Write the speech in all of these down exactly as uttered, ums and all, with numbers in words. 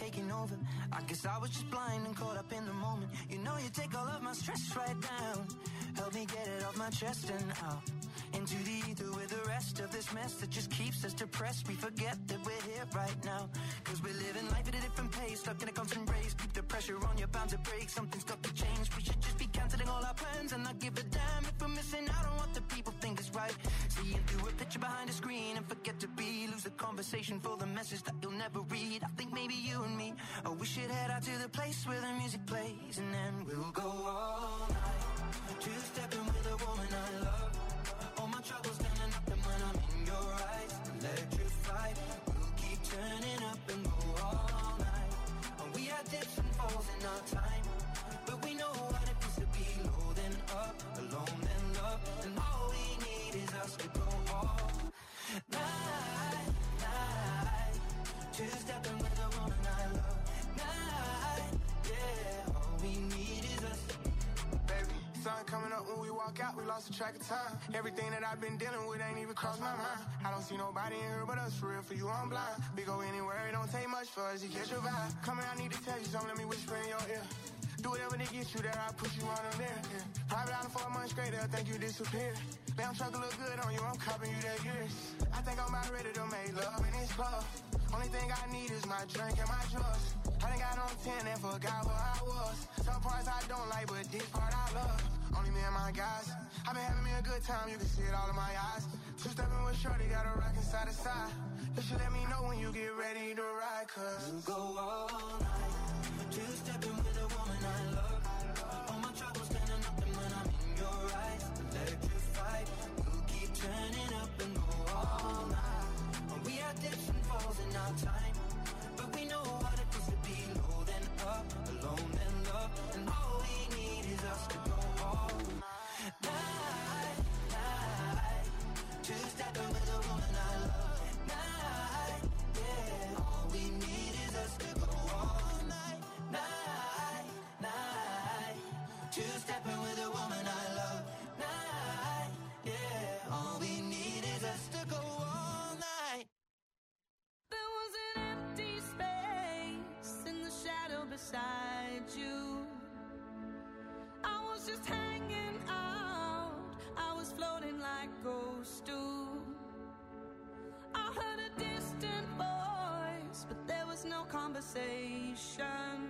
taking over. I guess I was just blind and caught up in the moment. You know you take all of my stress right down. Help me get it off my chest and out into the ether with the rest of this mess that just keeps us depressed. We forget that we're here right now, cause we're living life at a different pace, stuck in a constant race. Keep the pressure on, you're bound to break. Something's got to change. We should just be cancelling all our plans and not give a damn if we're missing out on what the people think is right. Seeing through a picture behind a screen and forget to be, lose the conversation for the message that you'll never read. I think maybe you and me, oh, we should head out to the place where the music plays, and then we'll go all night, two-stepping with a woman I love. All my troubles gonna nothing when I'm in your eyes. Electrified, we'll keep turning up and go all night. And we had dips and falls in our time, but we know what it feels to be low then up, alone then love. And all we need is us to go all night, night. Two-stepping with a woman I love. Night, yeah, all we need is us. Baby, sun coming up when we walk out, we lost the track of time. Everything that I've been dealing with ain't even crossed my mind. I don't see nobody in here but us, for real, for you I'm blind. We go anywhere, it don't take much for us to catch your vibe. Come here, I need to tell you something, let me whisper in your ear. Do whatever to get you there, I put you on them there. Yeah. Private island for a month straight, they'll think you disappeared. Damn truck look good on you, I'm copping you that years. I think I'm about ready to make love in this club. Only thing I need is my drink and my drugs. I done got on ten and forgot who I was. Some parts I don't like, but this part I love. Only me and my guys. I've been having me a good time, you can see it all in my eyes. Two-stepping with shorty, got a rockin' side to side. You should let me know when you get ready to ride, cause we'll go all night, two-stepping with a woman I love. All my troubles gonna nothing when I'm in your eyes. Electrified, we'll keep turning up and go all night. We had dips and falls in our time, but we know what it feels to be low then up, alone then love. And all we need is us to go all night, night. Two-stepping with a woman I love. Night, yeah, all we need is us to go all night, night, night. Two-stepping with a woman I love. Night, yeah, all we need is us to go all night. There was an empty space in the shadow beside you. I was just hanging out, I was floating like ghosts do. I heard a distant voice, but there was no conversation.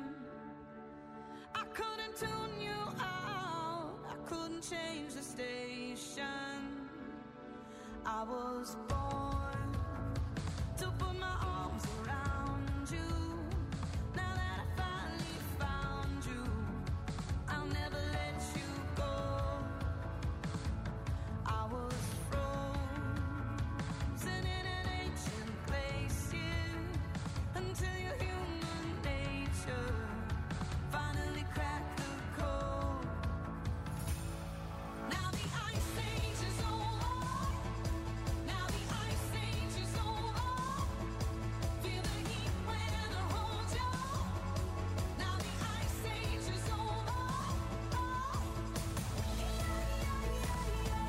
I couldn't tune you out, I couldn't change the station. I was born to put my arms around you. Now that I finally found you, I'll never let you go. I was frozen in an ancient place, yeah, until your human nature finally cracked the code. Now the ice age is over. Now the ice age is over. Feel the heat when I hold you. Now the ice age is over. Oh. Yeah, yeah, yeah, yeah.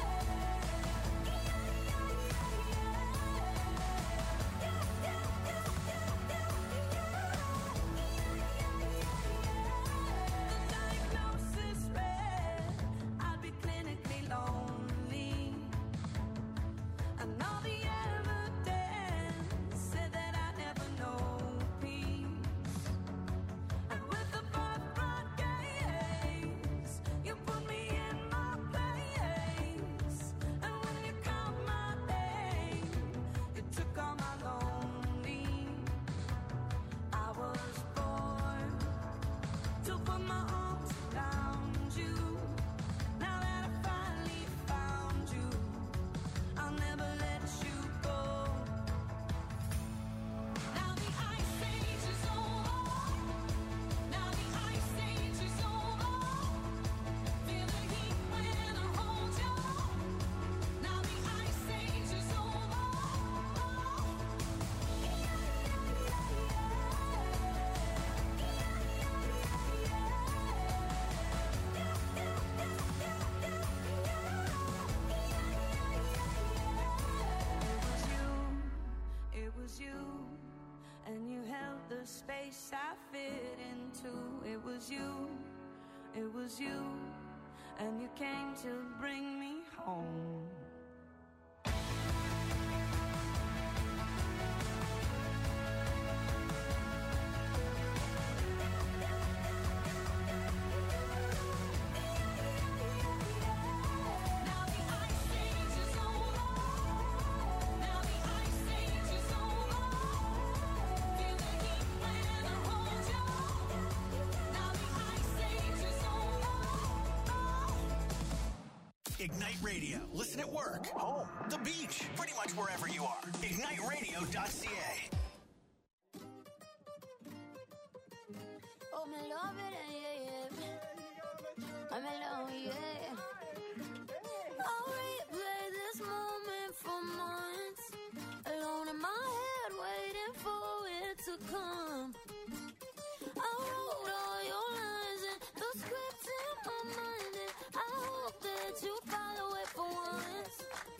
The diagnosis read I'd be clinically lonely, and all the evidence said that I'd never know peace. And with the birthright gaze, you put me in my place. And when you called my name, you took all my lonely. I was born to put my arms around you. Now that I finally found you, I'll never let you go. Now the ice age is over. Now the ice age is over. Feel the heat when I hold you. Now the ice age is over. Yeah, yeah, yeah, It was you, it was you, and you held the space I fit into. It was you, it was you, and you came to bring me home. Ignite Radio. Listen at work, home, the beach, pretty much wherever you are. ignite radio dot c a. Oh, me love it, yeah, yeah. I'm alone, yeah. I'll replay this moment for months. Alone in my head, waiting for it to come. I wrote all your lines and the script in my mind, and I hope that you follow it for once.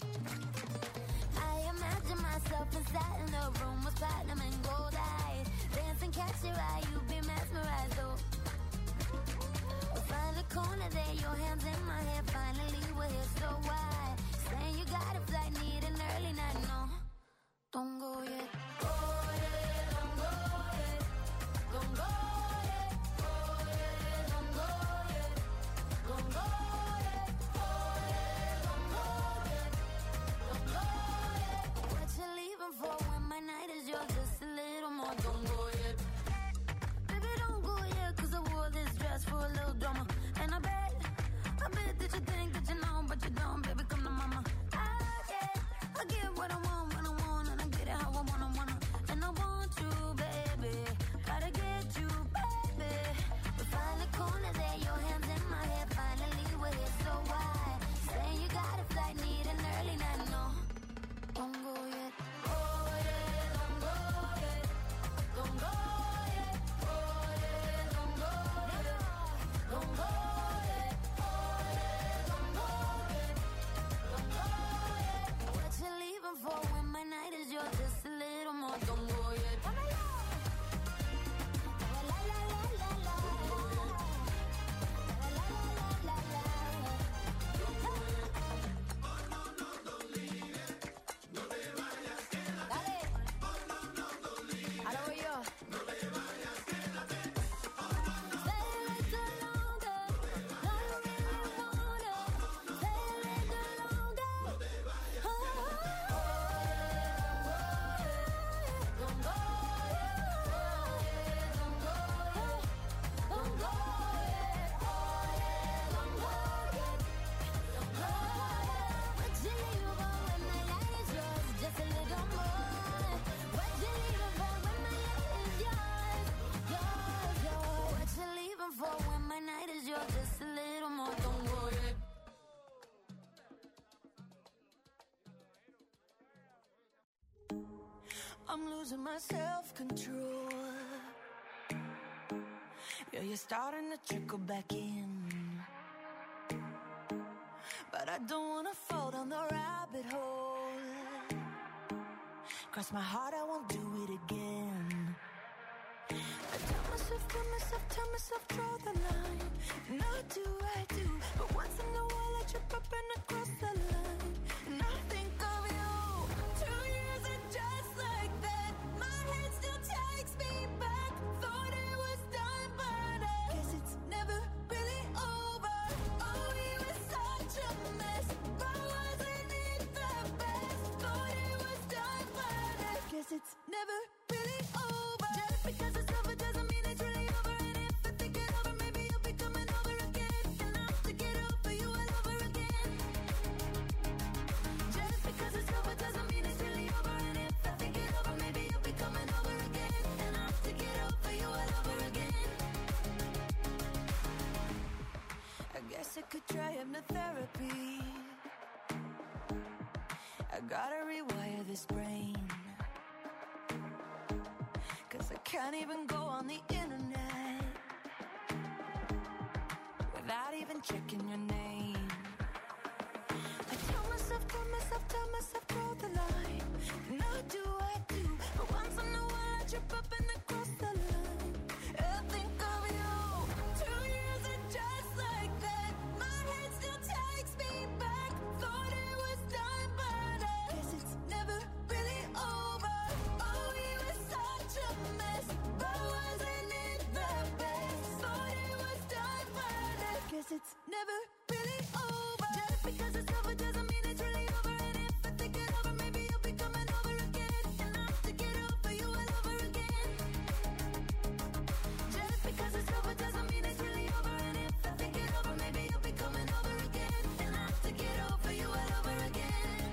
I imagine myself inside in the room with platinum and gold eyes. Dancing, catch your eye, you be mesmerized, oh. We'll find a corner there, your hands in my hair. Finally, we're here, so why? Saying you got a flight, need an early night, no. Don't go yet. Go yet, don't go yet. Don't go yet. Go yet, don't go yet. Don't go yet. Go yet, don't go yet. Don't go yet. What you leaving for when my night is yours? Just a little more. Don't go yet. Baby, don't go yet, 'cause I wore this dress for a little drama. And I bet, I bet that you think that you know, but you don't. Baby, come to mama. I get, I get what I want when I want, and I get it how I wanna, wanna. And I want you, baby. Gotta get you, baby. We find the corner there, your hands in my hair. Finally, we're here, so why? Saying you got a flight, need an early night, no. Don't go yet. Go yet, don't go yet. Don't go yet. Go yet, don't go yet. Don't go yet. Go yet, don't go yet. Don't go yet. What you leaving for when my night is yours? Just a little more. Don't go yet. La la la la la la. La la la la la. Dale. Ahora voy yo. Stay a little longer. No, you really wanna. Stay a little longer. Oh, don't go yet. Don't go yet. Don't go yet. Oh, yeah, don't go yet. Don't go yet. What you leaving for when my light is yours? Just a little more. What you leaving for when my light is yours? Yours, yours. What you leaving for when my night is yours? Just a little more. Don't go yet. I'm losing my self-control. Yeah, you're starting to trickle back in, but I don't wanna fall down the rabbit hole. Cross my heart, I won't do it again. I tell myself, tell myself, tell myself, draw the line. And I do, I do, but once in a while I trip up and I cross the line. And I think of you. Two years and just like that, my head still takes me back. Thought it was done, but I guess it's never really over. Oh, we were such a mess, but wasn't it the best? Thought it was done, but I guess it's never really over. Just because it's over doesn't mean it's really over. And if I think it over, maybe you'll be coming over again. And I'll have to get over you all over again. Just because it's over doesn't mean it's really over. And if I think it over, maybe you'll be coming over again. And I'll have to get over you all over again. I guess I could try hypnotherapy. I gotta rewire this brain, 'cause I can't even go on the internet without even checking your name. I tell myself, tell myself, tell myself, draw the line. And I do, I do, but once in a while I trip never really over. Just because it's over doesn't mean it's really over. And if I think it over, maybe you'll be coming over again. And I'll have to get over you all over again. Just because it's over doesn't mean it's really over. And if I think it over, maybe you'll be coming over again. And I'll have to get over you all over again.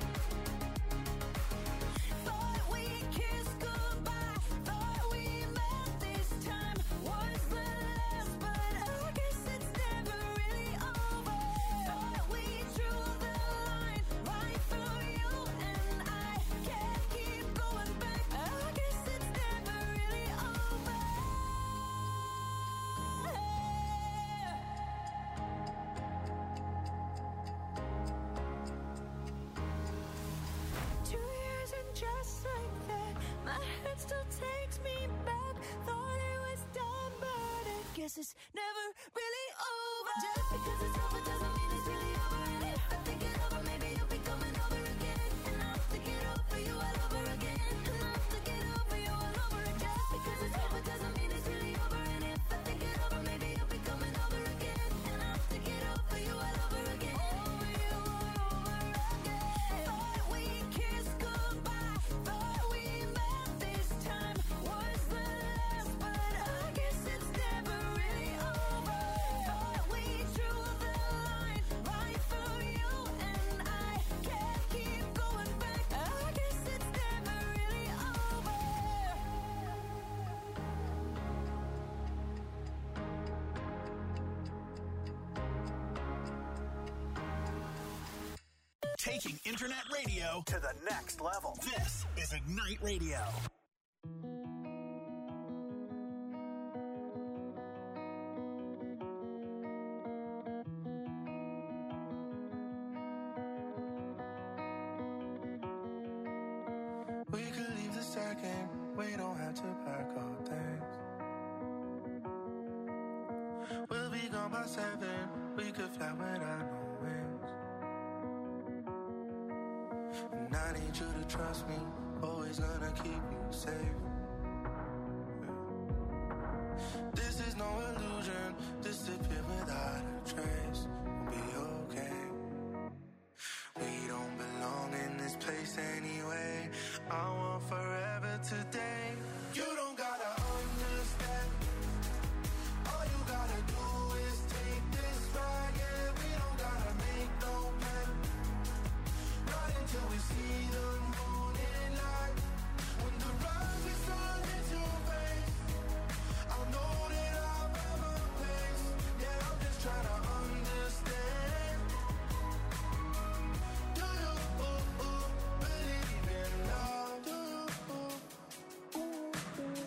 Thought we kissed goodbye, thought we met this time was the last, but I guess it's never really over. Thought we drew the line right through you and I can't keep going back. I guess it's never really over. Two years and just like that, my head still takes me back. Thought it was done, but I guess it's never really over. Just because it's over doesn't mean it's really over. And if I think it over, maybe you'll be coming over again. And I'll have to get over you all over again. And I'll have to get over you all over again. Just because it's over doesn't mean it's really over. And if I think it over, maybe you'll be coming over again. And I'll have to get over you all over again. Over you all over again. Thought we kissed goodbye, thought we met this time was the last, but I guess it's never really over. Thought we drew the line right through you and I can't keep going back. I guess it's never really over. Taking internet radio to the next level. This is Ignite Radio. We could leave the second, we don't have to pack all things. We'll be gone by seven, we could fly without no wings. And I need you to trust me, always gonna keep you safe. This is no illusion, disappear without a trace. We'll be okay. We don't belong in this place anyway. I want forever today. You don't gotta understand. All you gotta do is take this ride. Yeah, we don't gotta make no plan. Not until we see the morning light. When the rising sun hits your face, I'll know that I'm at my place. Yeah, I'm just trying to understand. Do you ooh, ooh, believe in love? Do you ooh, ooh,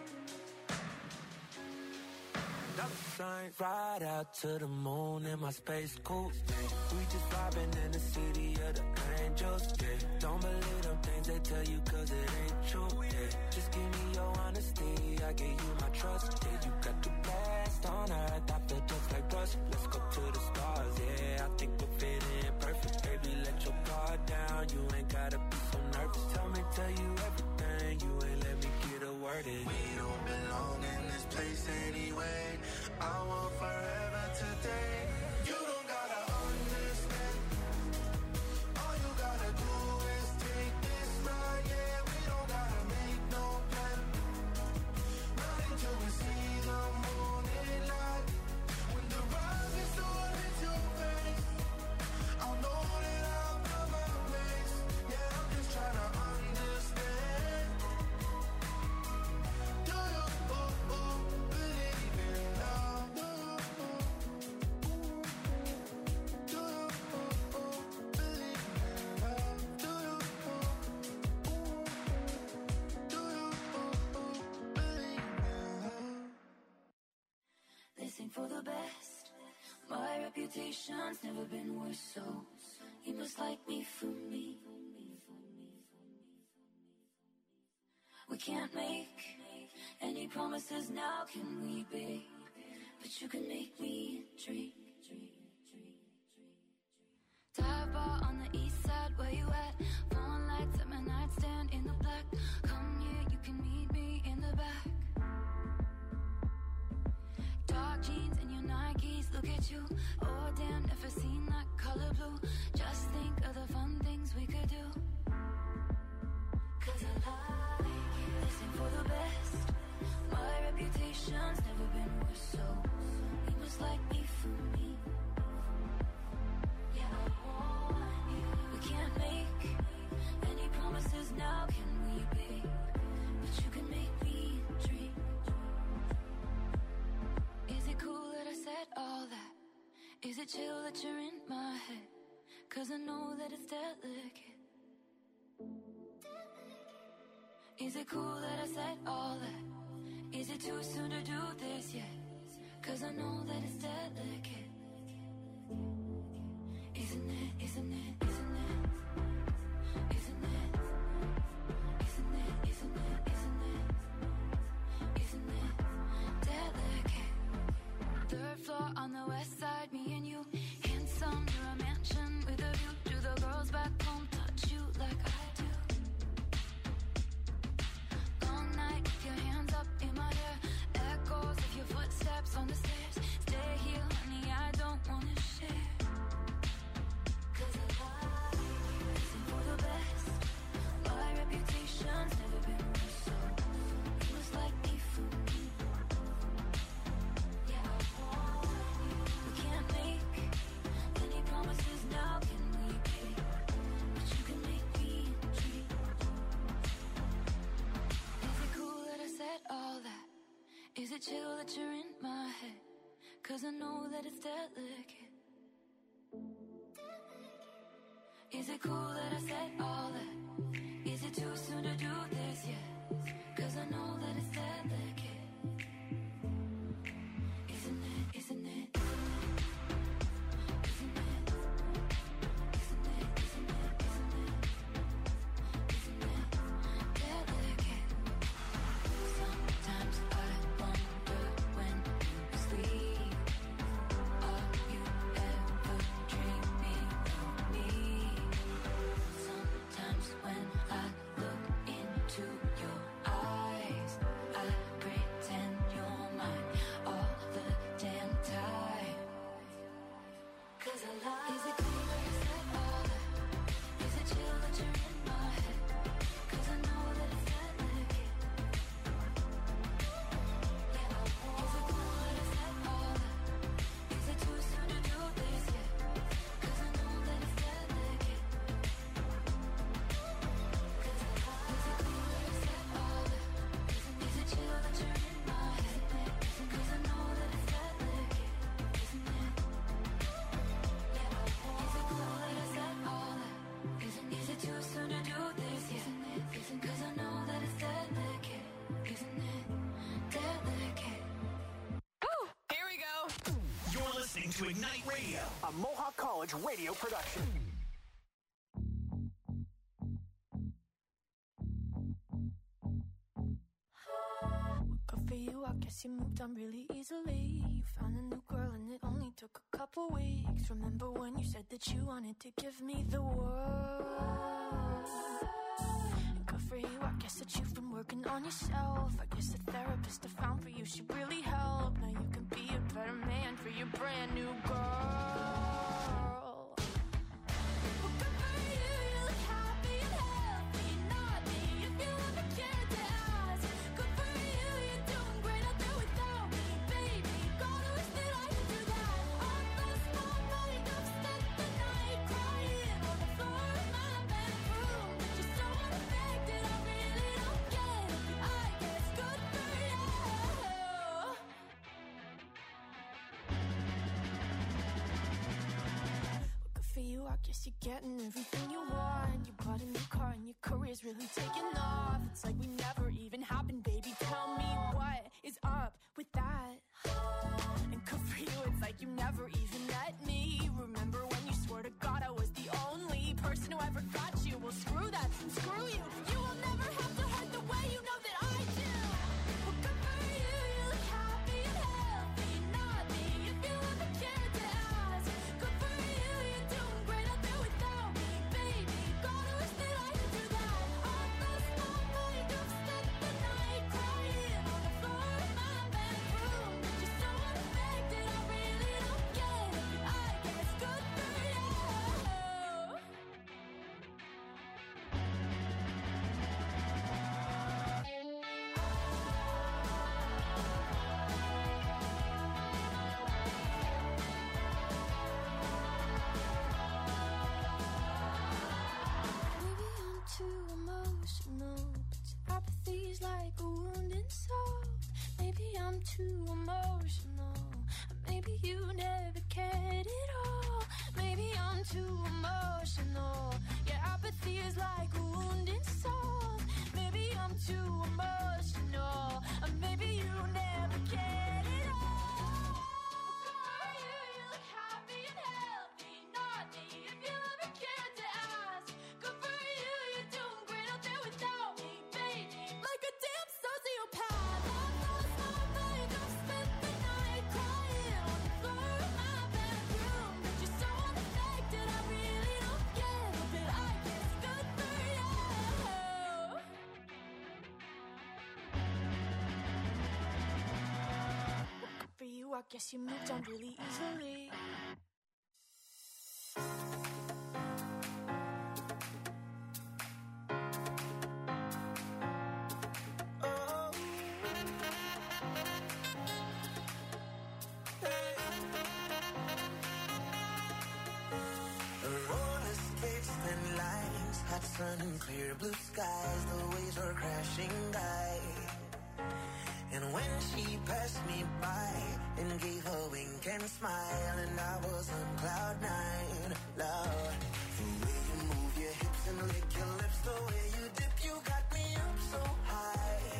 Dollar signs ride out to the moon in my space coupe. We just vibing in the city of the angels. Yeah, don't believe them things they tell you 'cause it ain't true. Yeah, just give me your honesty, I give you my trust. Yeah, you got the best on earth, I feel just like Russ. Let's go to the stars. Yeah, I think we'll fit in perfect. Baby, let your guard down. You ain't gotta be so nervous. Tell me, tell you everything. You ain't let me get a word in. We don't belong in this place anyway. I want forever today. You don't gotta understand. All you gotta do is take this ride. Yeah, we don't gotta make no plan. Not until we see the morning light. When the rising sun hits your face, I'll know that I'm at my place. Yeah, I'm just trying to understand. Do you ooh, ooh, believe in love? Do you ooh, do you ooh, ooh, believe in love? Do you ooh, ooh, do you ooh, ooh, believe in love? They sing for the best. My reputation's never been worse, so you must like me for me. We can't make any promises now, can we, babe? But you can make me dream. Dive bar on the east side, where you at? Phone lights at my nightstand in the black. Come here, you can meet me in the back. Dark jeans and your Nikes, look at you. Oh damn, never seen that color blue. Just think of the fun things we could do. Cause I like it. This ain't for the best. My reputation's never been worse, so you must like me for me. Yeah, I want you. We can't make any promises now, can we, babe? But you can make me dream. Is it cool that I said all that? Is it chill that you're in my head? Cause I know that it's delicate. Is it cool that I said all that? Is it too soon to do this yet? Cause I know that it's delicate. Isn't it, isn't it, isn't it? Isn't it? Isn't it, isn't it, isn't it? Isn't it delicate? Third floor on the west side, me and you. Handsome, you're a mansion with a view. Do the girls back home touch you like I do? Long night, keep your hands up in my hair. Echoes of your footsteps on the stairs. Stay here, honey, I don't wanna share. Cause I like it. Isn't for the best. My reputation's never been worse, so you must like me for me. Yeah, I want you. We can't make any promises now, can we, babe? But you can make me dream. Is it cool that I said all that? Is it chill that you're in my head? Cause I know that it's delicate. Is it cool that I said all that? Is it too soon to do this yet? Cause I know that it's delicate. Isn't it, isn't it, isn't it? Isn't it? Isn't it, isn't it, isn't it? Isn't it delicate? Sometimes I wonder when you sleep, are you ever dreaming of me? Sometimes when I look into your eyes, I pretend you're mine all the damn time. Cause I like. Is it cool that I said all that? Is it chill that you're in my head? Cause I know that it's delicate. Yeah, I want. Is it cool that I said all that? Is it too soon to do this yet? Cause I know that it's delicate. Cause I like. Is it cool that I said all that? Is it chill that you're in my head? Cause I know that it's delicate. Isn't it? Yeah, I want. Is it cool that I said all that? Isn't is it too soon to do this yet? Isn't it? Isn't cause I know that it's delicate. Isn't it delicate? Ooh, here we go. You're listening to Ignite Radio, a Mohawk College radio production. Good for you, I guess you moved on really easily. You found a new girl and it only took a couple weeks. Remember when you said that you wanted to give me the world? And good for you, I guess that you've been working on yourself. I guess the therapist I found for you should really help. Now you can be a better man for your brand new girl. Well, good for you, you look happy and healthy. Not me, if you ever cared to ask. Good for you, you're doing great out there without me, baby. Gotta wish that I could do that. I lost my mind, I've spent the night crying on the floor of my bedroom. But you're so unaffected, I really don't get it. I guess good for you. Well, good for you, I guess you're getting everything you want. You bought a new car and your career's really taking off. It's like we never even happened, baby. Tell me what is up with that? And good for you, it's like you never even met me. Remember when you swore to God I was the only person who ever got you? Well, screw that, screw you. You will never have to hurt the way you know that I do. Well, good for you, you look happy and healthy. Not me, if you ever cared to ask. Good for you, you're doing great out there without me, baby. Gotta wish that I could do that. I lost my mind, I've spent the night soft. Maybe I'm too emotional. Maybe you never cared at all. Maybe I'm too emotional. Yeah, apathy is like a wounded soul. Maybe I'm too emotional. Or maybe you never cared at all. Good for you, you look happy and healthy. Not me, if you ever cared to ask. Good for you, you're doing great out there without me, baby. Like a damn sociopath. I've lost my mind, I've spent the night crying on the floor of my bedroom. But you're so unaffected, I really don't get it. But I guess good for you. Good for you, I guess you moved on really easily. Roller skates, thin lines, hot sun and clear blue skies. The waves were crashing by. And when she passed me by and gave a wink and smile, and I was on cloud nine, Lord, the way you move your hips and lick your lips, the way you dip, you got me up so high.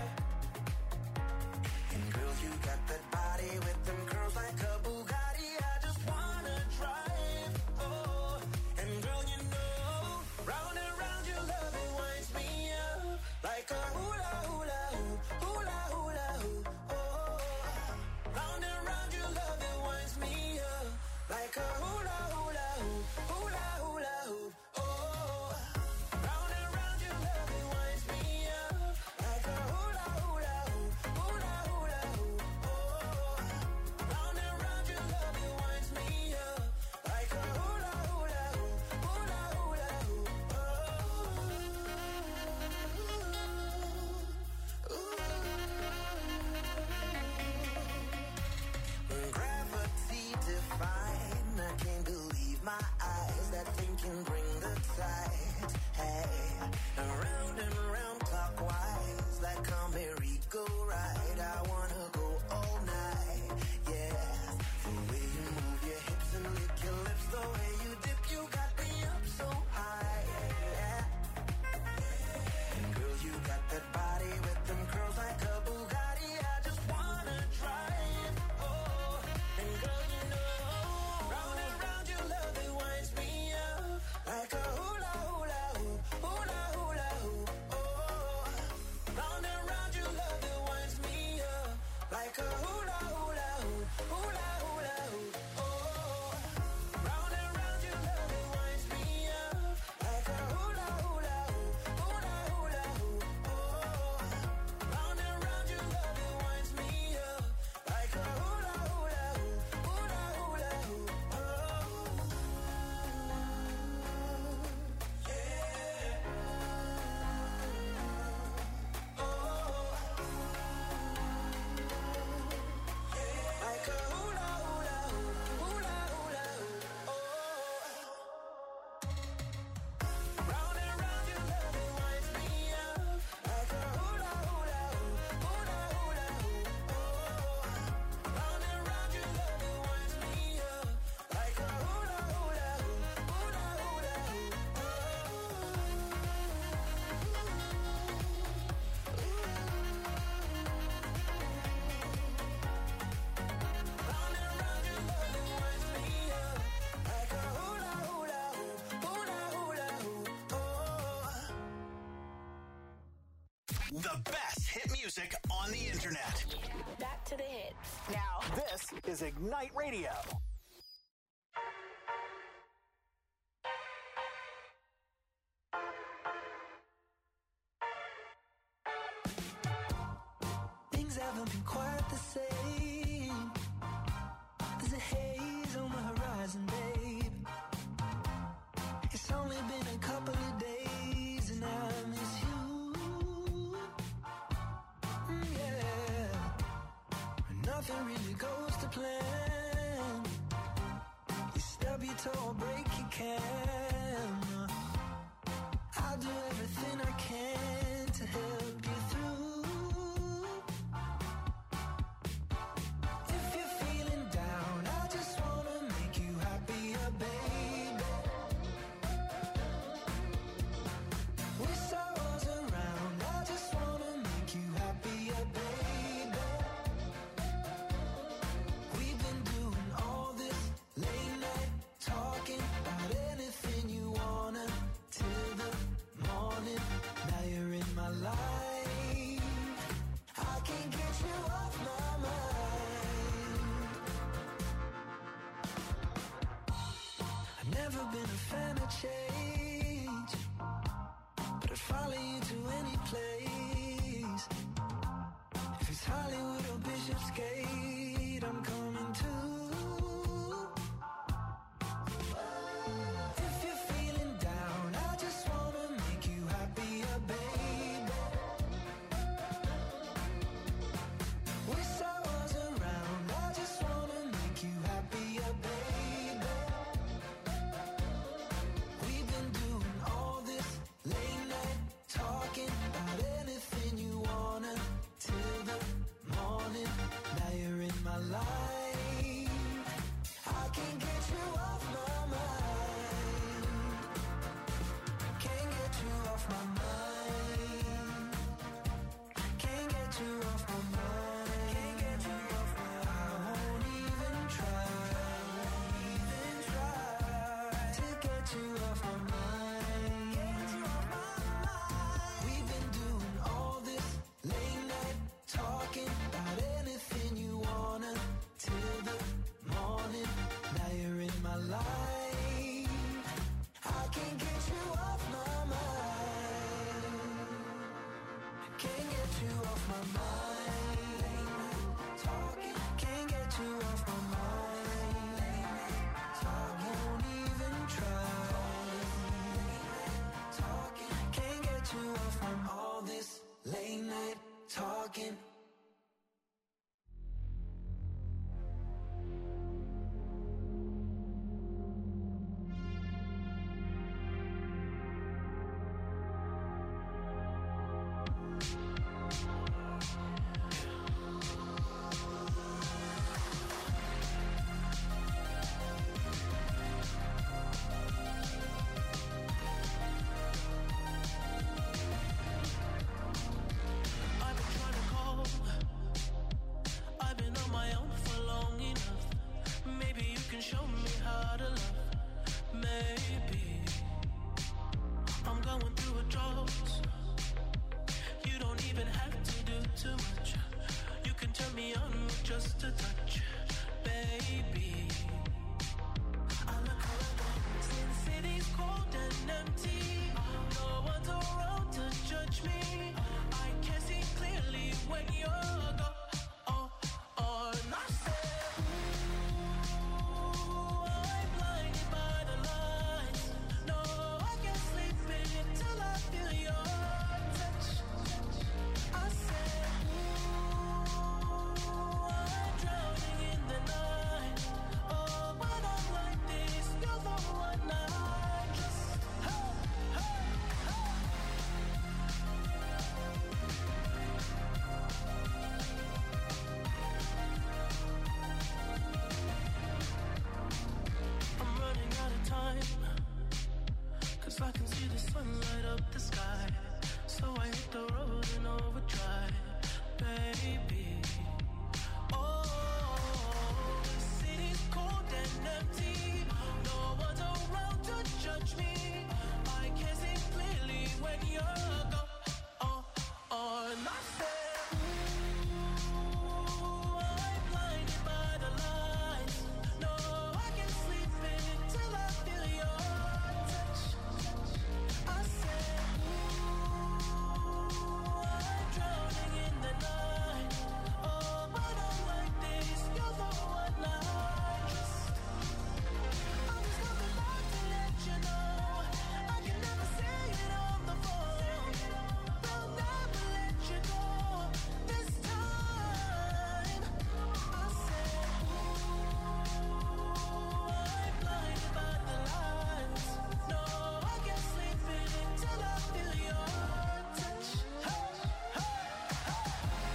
And girl, you got that body with them curls like a Bugatti. I just wanna drive, oh. And girl, you know, round and round your love, it winds me up like a hula hula hoop, hula hula hoop, oh. Round and round your love, it winds me up like a hula hula hoop, hula hula hoop, oh. Round and round your love, it winds me up like a hula hula hoop, hula hula hoop, oh. Round and round your love, it winds me up like a hula hula hoop, hula hula hoop, oh. Gravity define, I can't believe my eyes. That thing can bring the tide. Hey, around and round clockwise, like a merry-go-ride. I wanna go all night, yeah. The way you move your hips and lick your lips, the way you dip, you got me up so high, yeah. And girl, you got that body with them curls like a Bugatti. I just wanna drive, oh. And girl, you know, round and round your love, it winds me up like a hula hula hoop, hula hula hoop, oh. Round and round your love, it winds me up like a hula hula hoop, hula hula hoop, oh. Round and round your love, it winds me up like a hula hula hoop, hula hula hoop, oh. Round and round your love, it winds me up like a hula hula hoop, hula hula hoop, oh. Like a hula hula hoop, hula hula hoop, oh. Round and round your love, it winds me up like a hula hula hoop, hula hula hoop, oh. Round and round your love, it winds me up like a hula hula hoop, hula hula hoop, Round and round your love, it winds me up like a hula hula hoop, hula hula hoop, oh. The best hit music on the internet. Back to the hits. Now, this is Ignite Radio. Things haven't been quite the same. There's a haze on the horizon, babe. It's only been a couple of days and I miss you. Mm, yeah. Nothing really goes to plan. You stub your toe or break your can. I'll do everything I can to help you through. never been a fan of change, but I'd follow you to any place. If it's Hollywood or Bishopsgate, I'm coming too. If you're feeling down, I just wanna make you happier, baby. Wish I was around, I just wanna make you happier, baby. We've been doing all this late night talking about anything you wanna till the morning. Now you're in my life, I can't get you off my mind. Can't get you off my mind. Can't get you off my mind. Can't get you off my mind. I won't even try, even try to get you off my mind. Get you off my mind. We've been doing all this late night talking about anything you wanna till the morning. Now you're in my life, I can't get you off my mind. Can't get you off my mind. Late night talking, can't get you off my mind. Late night talking, won't even try. Late night talking, can't get you off from all this late night talking. I've been trying to call. I've been on my own for long enough. Maybe you can show me how to love. Maybe I'm going through a drought. You don't even have to do too much. You can turn me on with just a touch, baby. I look around, since city's cold and empty. No one's around to judge me. I can see clearly when you're gone. Oh, oh, and I said, ooh, I'm blinded by the lights. No, I can't sleep until I feel your touch. I said, ooh, I'm drowning in the night. Oh, when I'm like this, you're the one I just, hey, hey, hey. I'm running out of time, 'cause I can see the sun light up the sky. So I hit the road in overdrive, baby. Oh, the city's cold and empty. No one's around to judge me. I can see clearly when you're gone. Oh, oh, and I said, ooh, I'm blinded by the lights. No, I can't sleep until I feel your touch. I said, ooh, I'm drowning in the night. Oh, when I'm like this, you're the one I just. I'm just coming back to let you know I can never say it on the phone. They'll never let you go this time. I said, ooh, I'm blinded by the lights. No, I can't sleep until I feel your touch. Hey, hey, hey.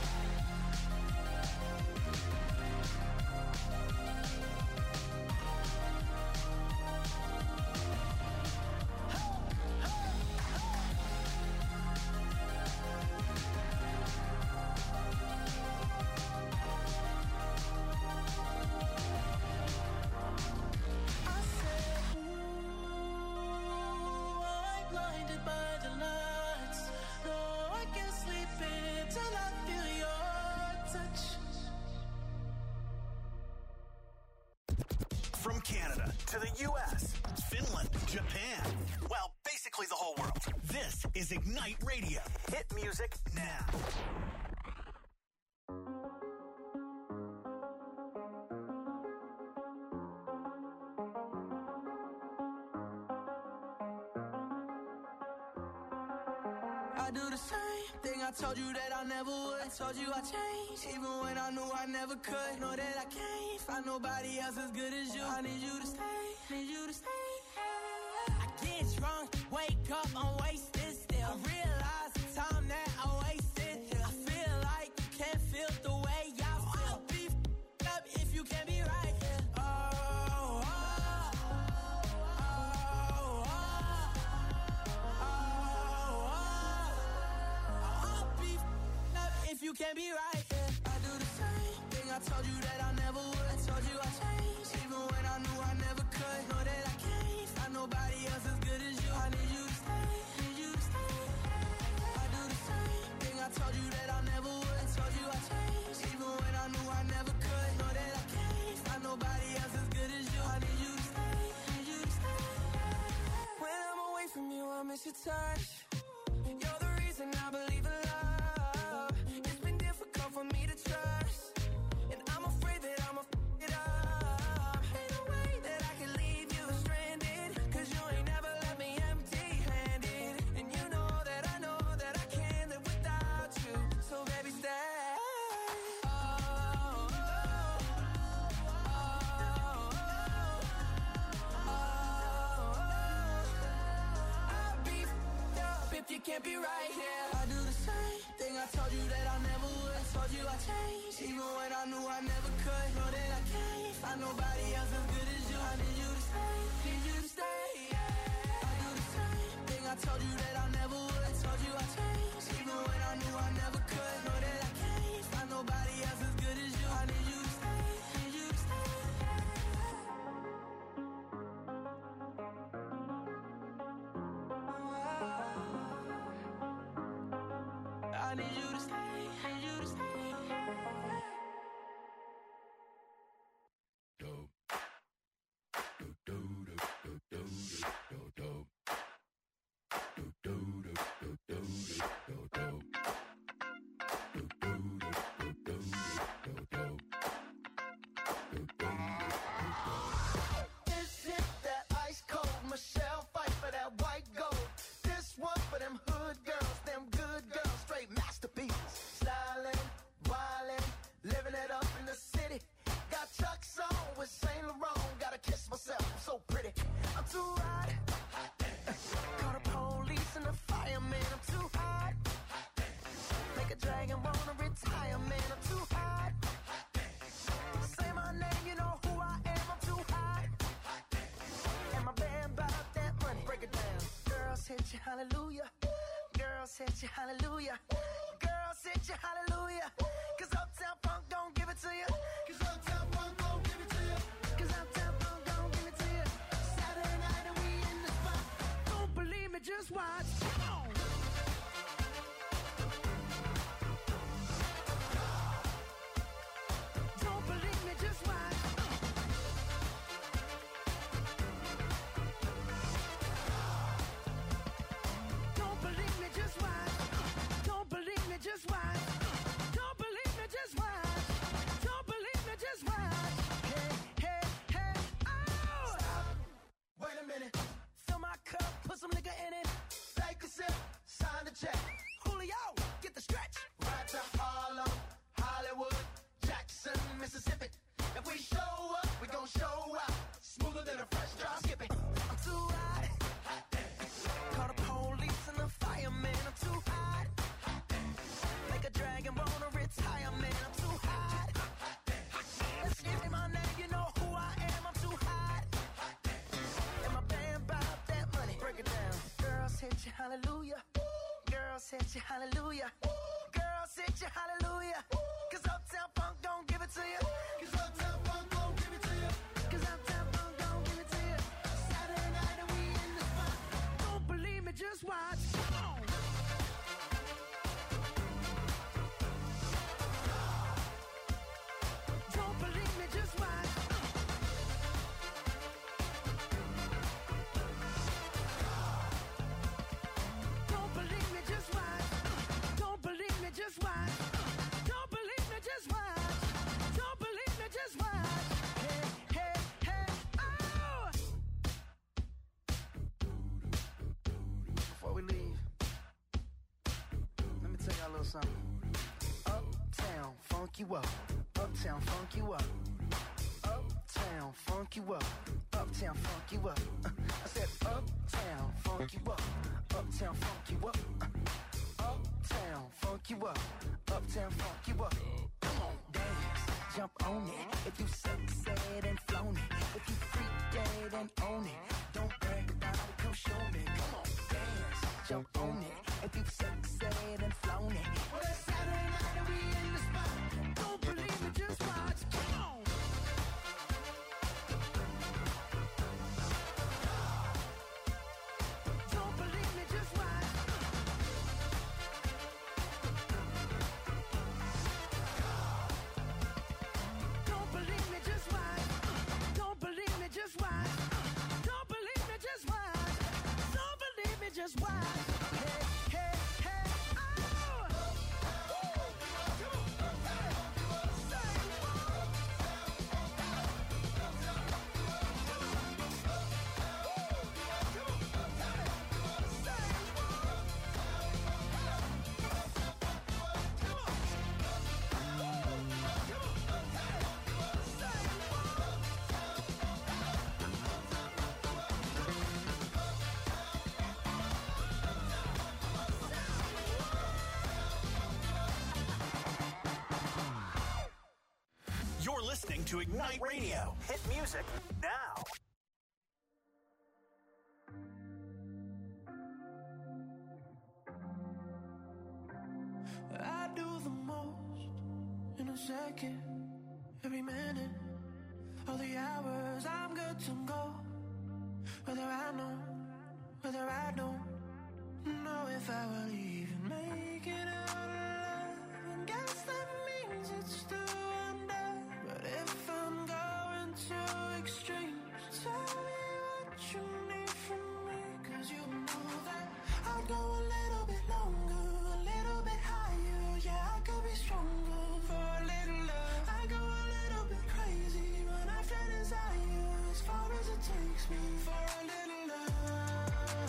I said, ooh, I'm blinded by the lights. No, I can't sleep until I feel your touch. From Canada to the U S, Finland, Japan. Well, basically the whole world. This is Ignite Radio. Hit music now. I do the same thing I told you that I never would. I told you I changed, even when I knew I never could. Know that I can't find nobody else as good as you. I need you to stay, need you to stay. I get drunk, wake up, I'm wasted still. I realize the time that I wasted. I feel like you can't feel the way I feel. I'll be f***ed up if you can't be right here. Oh, oh, oh, oh, oh, oh. I'll be f***ed up if you can't be right here. I do the same thing I told you that I never would. I told you I changed, even when I knew I never could. Know that I can't find nobody else as good as you. I need you to stay, need you to stay. I do the same thing I told you that I never would. I told you I changed, even when I knew I never could. Know that I can't find nobody else as good as you. I need you to stay, need you to stay. When I'm away from you, I miss your touch. You're the reason I believe in love. It's been difficult for me to trust, and I'm afraid that I'ma f*** it up. Ain't no way that I can leave you stranded, cause you ain't never left me empty-handed. And you know that I know that I can't live without you. So baby, stay. Oh, oh, oh, oh, oh. I'll be f***ed up if you can't be right here. I do the same thing I told you that I never would. I told you I changed, even when I knew I never could. Know that I can't find nobody else as good as you. I need you to stay, need you to stay. I do the same thing I told you that I never would. I told you I changed, even when I knew I never could. Know that I can't find nobody else as good as you. I need you to stay, need you to stay. I need you to stay, need you to stay. This hit that ice cold Michelle fight for that white gold. This one for them hood girls, them good girls, straight masterpieces. Styling, wildin', living it up in the city. Got Chuck's on with Saint Laurent. Gotta kiss myself, I'm so pretty. I'm too hot. Call the police and the fireman. I'm too hot. Make a dragon wanna retire, man. I'm too hot. Say my name, you know who I am. I'm too hot. And my band bought that money. Break it down. Girls hit you, hallelujah. Girls hit you, hallelujah. Girls hit you, hallelujah. Cause Uptown Funk don't give it to you. Cause Uptown Funk don't give it to you. Cause Uptown Funk don't give it to you. Saturday night and we in the spot. Don't believe me, just watch. Come on. Don't believe me, just watch. Don't believe me, just watch. Don't believe me, just watch. Don't believe me, just watch. Don't believe me, just watch. Hey, hey, hey, oh! Stop. Wait a minute. Fill my cup, put some nigga in it. Take a sip, sign the check. Julio, get the stretch. Right to Harlem, Hollywood, Jackson, Mississippi. If we show up, we gon' show out. Smoother than a fresh drop. Skip it. I'm too hot. Call the police and the fireman. I'm too hot. Make a dragon wanna retire, man. I'm too hot. Let's say my name, you know who I am. I'm too hot. And my band bought that money. Break it down. Girls hit you, hallelujah. Girls hit you, hallelujah. Girls hit you, hallelujah. Cause Uptown Funk don't give it to you. Cause Uptown Funk don't give it to you. Cause Uptown Funk don't give it to you. Saturday night and we in the spot. Don't believe me, just watch. Come on. Don't believe me, just watch. something. Uptown, funk you up. Uptown, funk you up. Uptown, funk you up. Uptown, funk you up. Uh, I said uptown, funk you up. Uptown, funk you up. Uh, uptown, funk you up. Uptown, funk you up. Come on, dance, jump on it. If you succeed and flown it. If you freak dead and own it. Don't brag about it, come show me. Come on, dance, jump on it. If you succeed and flown it. Well, it's Saturday night and we in the spot. Don't believe it, just watch. Come on. Don't believe me, just watch. Don't believe me, just watch. Don't believe me, just watch. Don't believe me, just watch. Don't believe me, just watch. Hey, hey, hey, oh! Woo! Come on, hey! Say what? You're listening to Ignite Radio. Hit music now. I do the most in a second, every minute, all the hours I'm good to go. Whether I know, whether I don't know if I will even make it out alive. And guess that means it's still undone. But if I'm going to extremes, tell me what you need from me. Cause you know that I'll go a little bit longer, a little bit higher. Yeah, I could be stronger for a little love. I go a little bit crazy when I feel desire, as far as it takes me for a little love.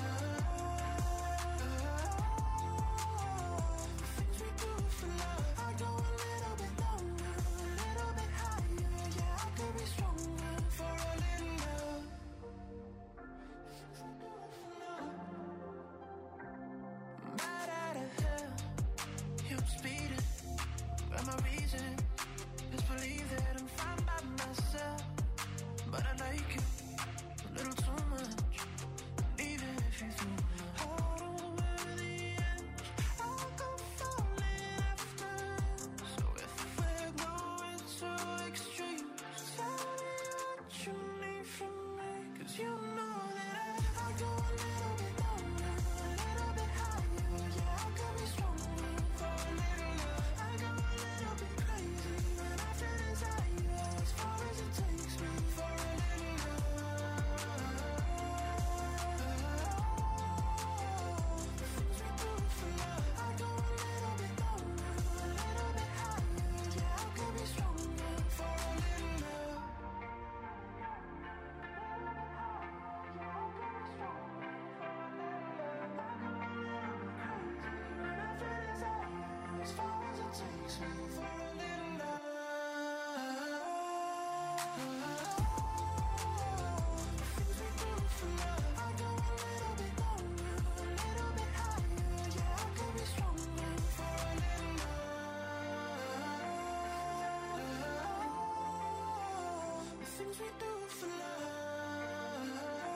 Things we do for love. I go a little bit longer, a little bit higher. Yeah, I could be stronger for a little love. Right out of hell, yeah, I'm speeding. But my reason is believe that I'm fine by myself. But I like you a little too much. Even if you think I don't wear the end, I'll go falling after. So if we're going to extremes, tell me what you need from me. Cause you know that I, I go a little bit longer, a little bit higher. Yeah, I could be stronger for a little love. I go a little bit crazy when I feel desire, as far as it takes me for a little love. The things we do for love. I go a little bit longer, a little bit higher. Yeah, I could be stronger for a little love. As far as it takes me for a little love. Things we do for love. I go a little bit longer, a little bit higher. Yeah, I could be stronger for a little love. The things we do for love.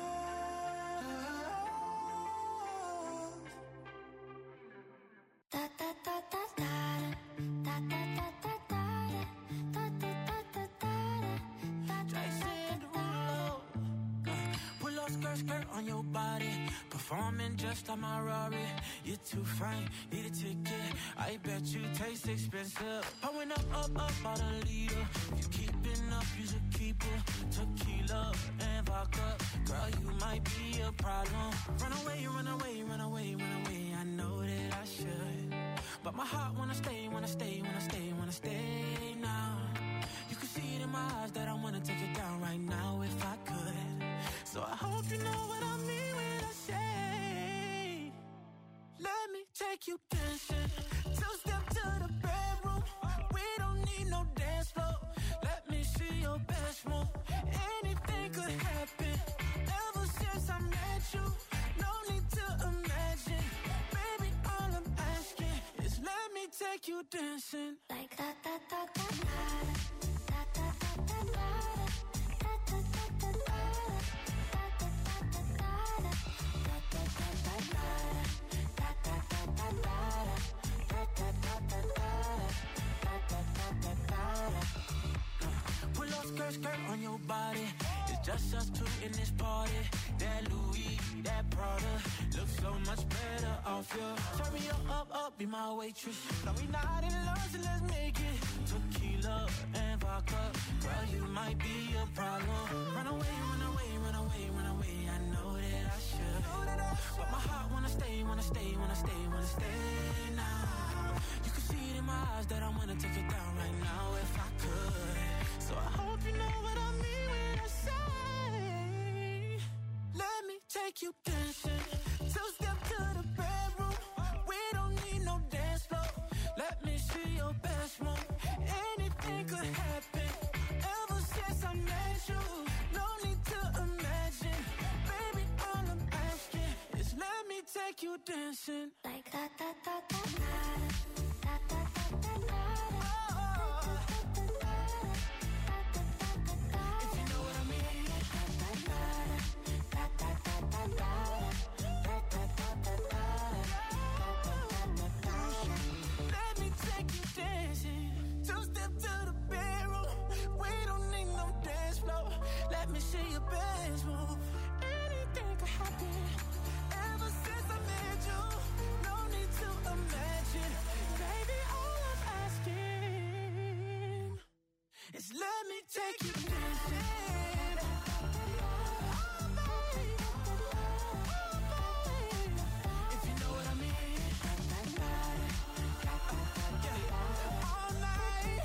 Da da da da da da da da da da da da da da da da Jason Derulo. Pull up skirt, skirt on your body. Performing just like my Rari. You're too fine, need a ticket. I bet you taste expensive. Pouring up, up, up, out a leader. If you keeping up, you should keep it. Tequila and vodka. Girl, you might be a problem. Run away, run away, run away, run away. I know that I should. But my heart wanna stay, wanna stay, wanna stay, wanna stay now. You can see it in my eyes that I wanna take it down right now if I could. So I hope you know what I mean when I say, let me take you dancing. Two-step take you dancing. Like da da da da da da da da da da da da da Pull up skirt, skirt on your body. It's just us two in this party. That Louis, that Prada looks so much better off you. Turn me up, up, up, be my waitress. Now we not in love, so let's make it tequila and vodka. Girl, you might be a problem. Run away, run away, run away, run away. I know that I should, but my heart wanna stay, wanna stay, wanna stay, wanna stay now. You can see it in my eyes that I wanna take it down right now if I could. So I hope you know what I mean when I say, let me take you dancing. Two step to the bedroom. We don't need no dance floor. Let me see your best move. Anything could happen. Ever since I met you, no need to imagine. Baby, all I'm asking is let me take you dancing. Like da da da da da da da da da. Let me see your best move. Anything could happen. Ever since I met you, no need to imagine. Baby, all I'm asking is let me take you dancing. Oh, baby. Oh, baby. If you know what I mean. Yeah. All night.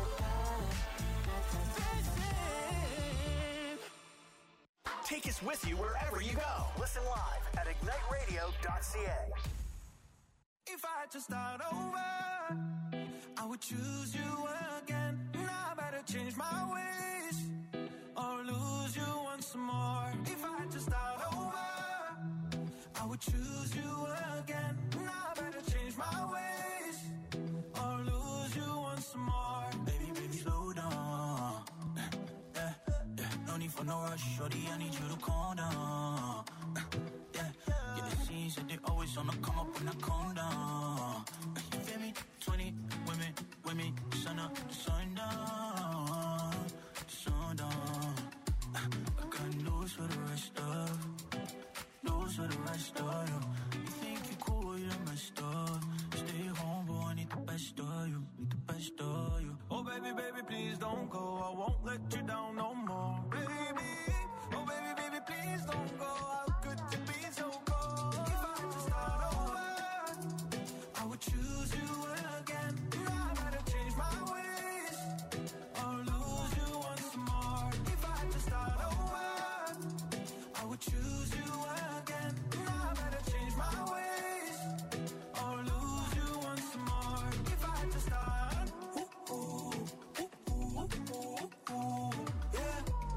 Take us with you wherever you go. Listen live at ignite radio dot c a. If I had to start over, I would choose you again. Now I better change my ways or lose you once more. If I had to start over, I would choose you again. Now I better change my ways or lose you once more. Baby, baby, slow down. Yeah, yeah. No need for no rush, shorty, I need you to calm down. Yeah, get the scenes that they always on the come up when I calm down. You feel me? twenty women, women, sun up, sun down, sun down. I got news for the rest of, news for the rest of you. You think you cool, you're messed up. Stay home, boy, I need the best of you, need the best of you. Oh baby, baby, please don't go, I won't let you down no more. Baby, oh baby, baby, please don't go. How could you be so cold? If I had to start over, I would choose you again. Now I gotta change my ways or lose you once more. If I had to start over, I would choose you again. Now I gotta change my ways or lose you once more. If I had to start, ooh, ooh, ooh, ooh, ooh, ooh, yeah.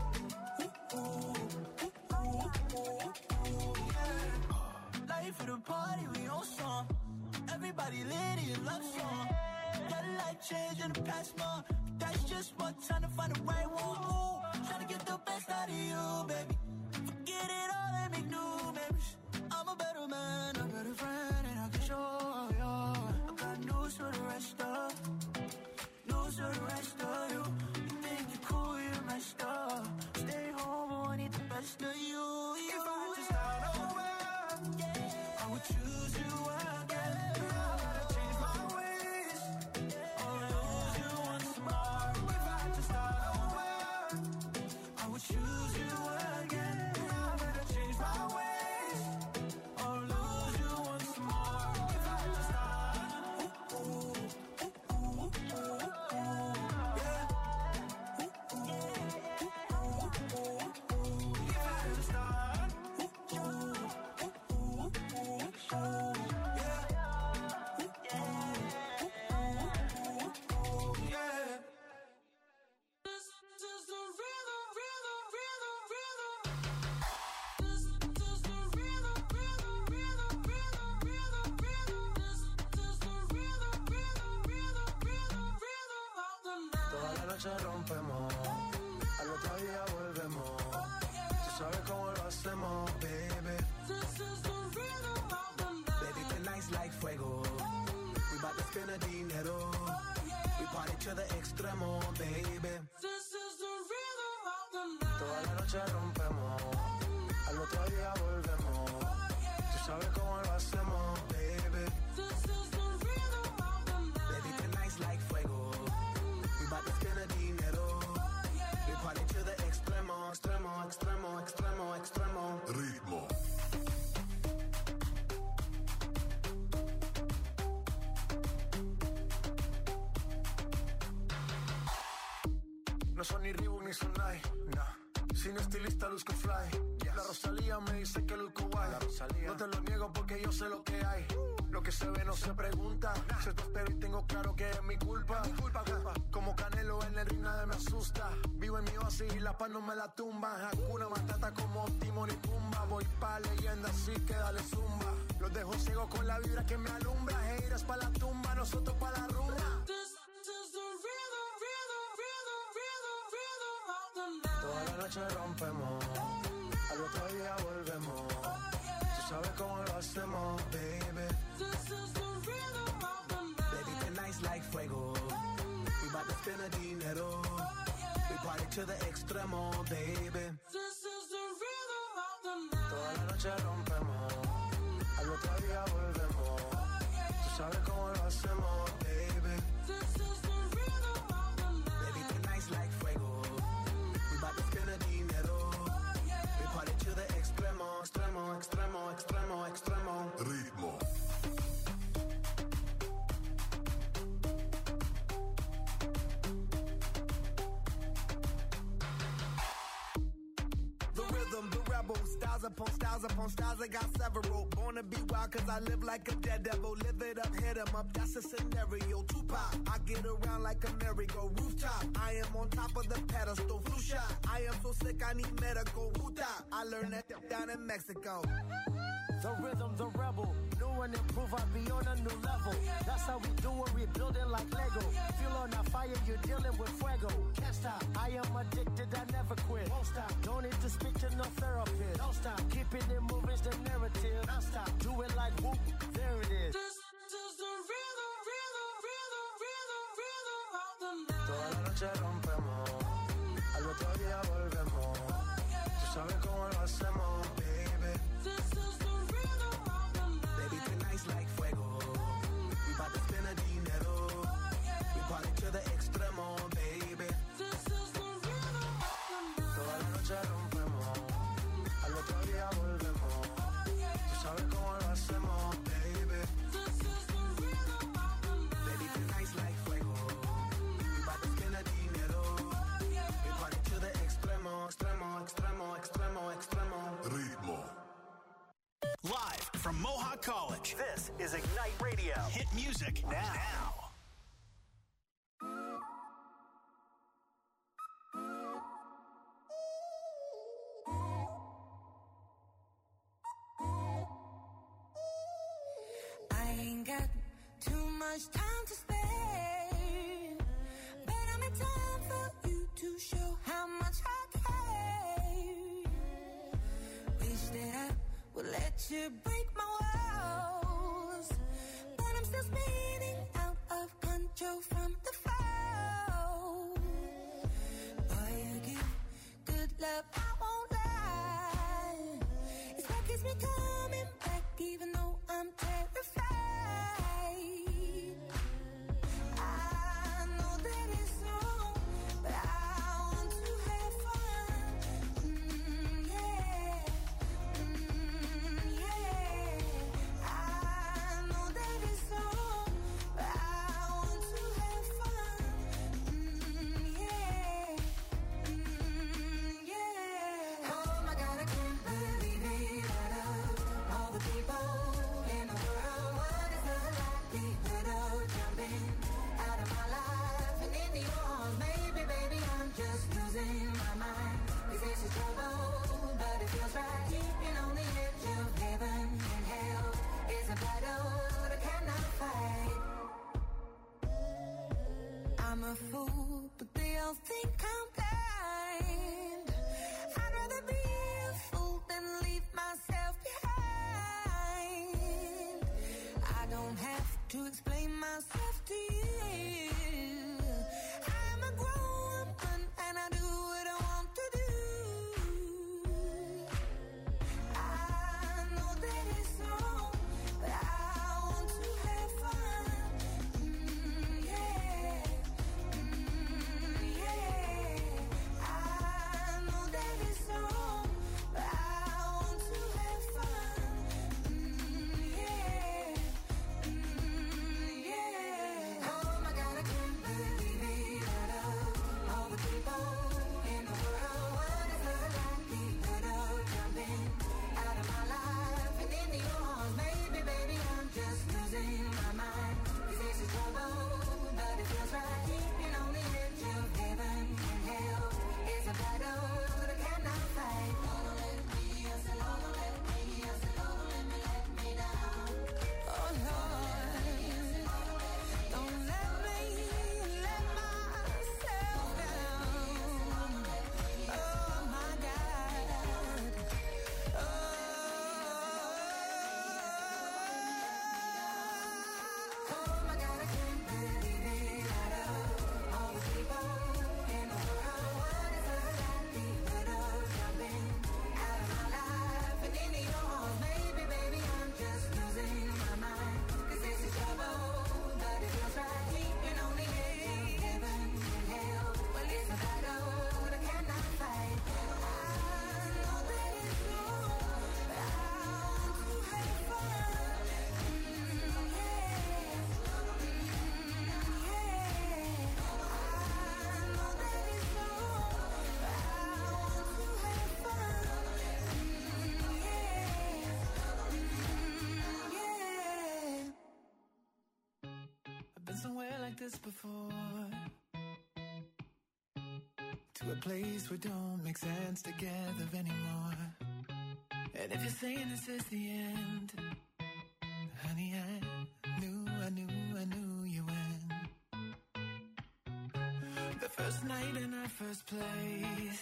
Life of the party, we on song. Everybody lit in love song. Got life change in the past month. That's just one time to find the right one. Ooh, trying to get the best out of you, baby. Forget it all and make new memories. I'm a better man, a better friend, and I can show you. I got news for the rest of, news for the rest of you. You think you're cool, you're messed up. Stay home, but I need the best of you. If I had to start over, I would choose you again. Now I gotta change my ways or lose you once more. If I had to start over, I would choose you again. Now I gotta change my ways or lose you once more. If I had to start, ooh, ooh, ooh, ooh, noche rompemos, al otro día volvemos. Tú sabes cómo lo hacemos, baby. Baby, tonight's like fuego. We bout to spend a dinero. We party to the extremo, baby. Toda la noche rompemos, al otro día volvemos. Tú sabes cómo lo hacemos, baby. Baby, tonight's like fuego. We bout to spend a dinero. We party to the extremo, extremo, extremo, extremo, extremo. Ritmo. No son ni Reebok ni Sonai, nah. Sin estilista luzco fly. Yes. La Rosalía me dice que luzco guay. No te lo niego porque yo sé lo que hay. Lo que se ve no se pregunta. Nah. Se te espero y tengo claro que es mi culpa. Mi culpa, culpa. Como Canelo en el ring nada me asusta. Vivo en mi oasis y la paz no me la tumba. Hakuna Matata como Timon y Pumba. Voy pa' leyenda así que dale zumba. Los dejo ciego con la vibra que me alumbra. Heiras pa' la tumba, nosotros pa' la rumba. Toda la noche rompemos, al otro día volvemos. Tú sabes cómo lo hacemos, baby. Baby, tonight's like fuego. We bout to spend a dinero. We party to the extremo, baby. Toda la noche rompemos, al otro día volvemos. Tú sabes cómo lo hacemos, baby. Baby, tonight's like fuego. To the extremo, extremo, extremo, extremo, extremo. Ritmo. The rhythm, the rebel, styles upon styles upon styles, I got several. Born to be wild cause I live like a dead devil. Live it up, hit 'em up, that's a scenario. Tupac, I get around like a merry-go rooftop. I am on top of the pedestal, flu shot. I am so sick I need medical. Huta, I learned that down in Mexico. The rhythm, the rebel, new and improve, I'll be on a new level. That's how we do it, we building like Lego. Feel on a fire, you're dealing with fuego. Can't stop, I am addicted, I never quit. Won't stop, don't need to speak to no therapist. Don't stop, keeping it moving's the narrative. Don't stop, do it like whoop, there it is. This is the rhythm, rhythm, rhythm, rhythm, rhythm of the night. Toda la noche rompemos, al otro día volvemos. Tú sabes cómo lo hacemos, baby. This is the Baby, tonight's like fuego. We bout to spend a dinero. We party to the extremo, baby. Toda la noche rompemos, al otro día volvemos. Tú sabes cómo lo hacemos, baby. Baby, tonight's like fuego. We bout to spend a dinero. We party to the extremo, extremo, extremo, extremo, extremo. Ritmo. Live from Mohawk College, this is Ignite Radio. Hit music now. now. I ain't got too much time to spare, but I'm in time for you to show how much I care. Wish that I would let you break my walls, but I'm still spinning out of control from the fall. Boy, you give good love, I won't lie. It's what keeps me coming back, even though I'm terrified. I know that it's wrong, but I want to have fun. Mm, yeah. Mm, yeah. I know that it's wrong, hope, but they all think I'm blind. I'd rather be a fool than leave myself behind. I don't have to explain myself to you. I'm a grown woman and I do what I want to do. I know that it's wrong, but I want to have fun. Mm, yeah, mm, yeah. I know that it's wrong, but I want to have fun. Mm, yeah, mm, yeah. Oh my God, I can't believe it. Out of all the people in the world, what is the likelihood of jumping out of my life and into your arms? Maybe, baby, I'm just losing my mind. 'Cause this is trouble, but it feels right. Keeping on the edge of heaven and hell is a battle that I cannot fight. Don't let me, I said, oh, don't let me, I said, oh, don't let me let me down. Oh Lord, don't let me let myself down. Oh my God. Oh, oh my God, I can't believe it. Out of all the people in the world, what is the likelihood of jumping out of my life and into your arms? Maybe, baby, I'm just losing my mind. 'Cause this is trouble, but it feels right. Keeping on the edge of heaven and hell. Well, it's a battle that I cannot fight. I know that it's wrong, but I want to have fun. Mm, yeah, mm, yeah. I know that it's wrong, but I want to have fun. Mm, yeah, mm, yeah. I've been somewhere like this before, to a place where don't make sense together anymore. And if you're saying this is the end, honey, I knew, I knew, I knew you when. The first night in our first place,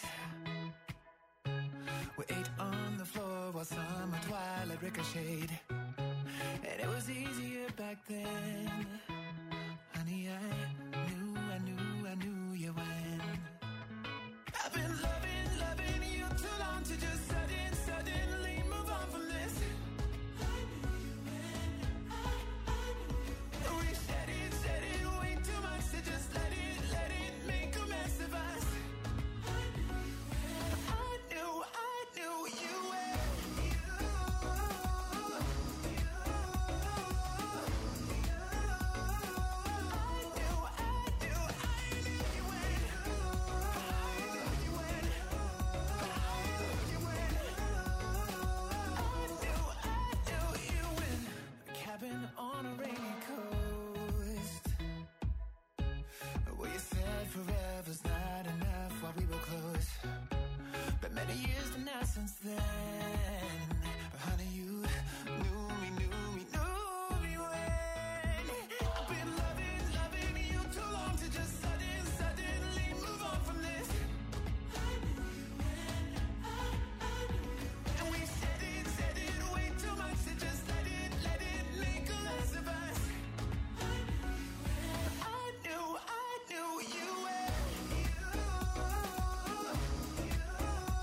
we ate on the floor while summer twilight ricocheted. And it was easier back then. Honey, I knew, I knew, I knew you when. I've been loving, loving you too long to just sudden, suddenly move on from this. I knew you when, I, I knew you when. We said it, said it way too much to just let it, let it make a mess of us. I knew you when, I knew, I knew you when. You, you, you. On a rainy coast, where you said forever's not enough while we were close. But many years now since then, honey, you knew me, knew me, knew me when. I've been loving, loving you too long to just sudden, suddenly move on from this. I knew you when, I, I knew you when. And we said it, said it way too much to just let it, let it make a mess of us. I knew you when, I knew, I knew you when. You, you, you.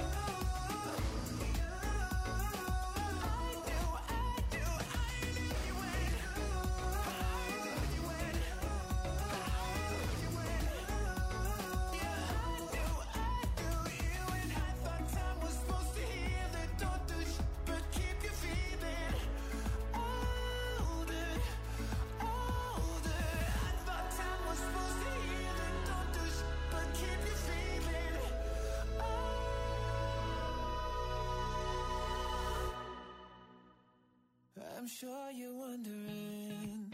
I'm sure you're wondering,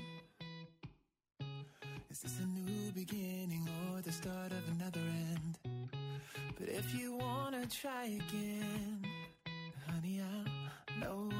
is this a new beginning or the start of another end? But if you wanna try again, honey, I know